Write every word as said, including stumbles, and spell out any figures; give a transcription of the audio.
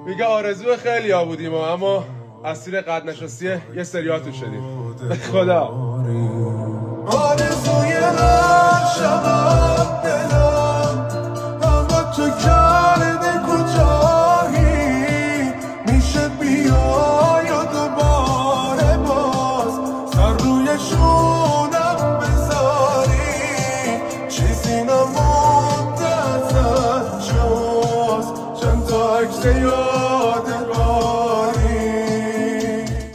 میگه آرزو خیلی ها بودیم اما اسیر قد نشستی یه سریاتون شدیم. به خدا آرزوی هر شب دلم اما تو کرده کوتاهی میشه بیا